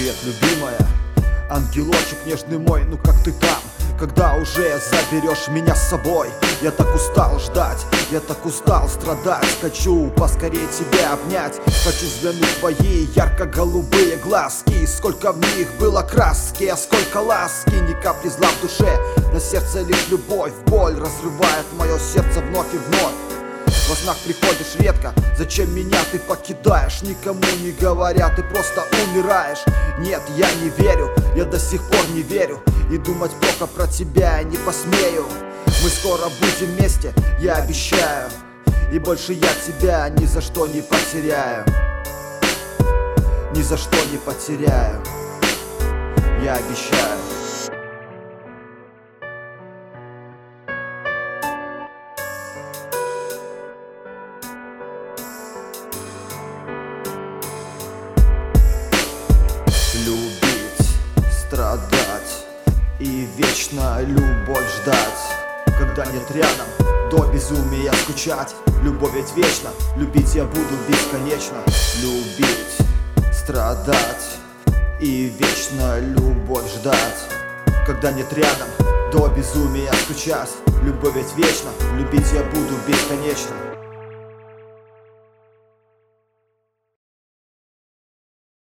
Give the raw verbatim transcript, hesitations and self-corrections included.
Привет, любимая, ангелочек нежный мой, ну как ты там? Когда уже заберешь меня с собой? Я так устал ждать, я так устал страдать. Хочу поскорее тебя обнять, хочу взглянуть в твои ярко-голубые глазки. Сколько в них было краски, а сколько ласки. Ни капли зла в душе, на сердце лишь любовь. Боль разрывает мое сердце вновь и вновь. Во снах приходишь редко, зачем меня ты покидаешь? Никому не говоря, ты просто умираешь. Нет, я не верю, я до сих пор не верю. И думать плохо про тебя я не посмею. Мы скоро будем вместе, я обещаю. И больше я тебя ни за что не потеряю. Ни за что не потеряю. Я обещаю. Любить, страдать и вечно любовь ждать. Когда нет рядом, до безумия скучать. Любовь ведь вечна, любить я буду бесконечно. Любить, страдать и вечно любовь ждать. Когда нет рядом, до безумия скучать. Любовь ведь вечна, любить я буду бесконечно.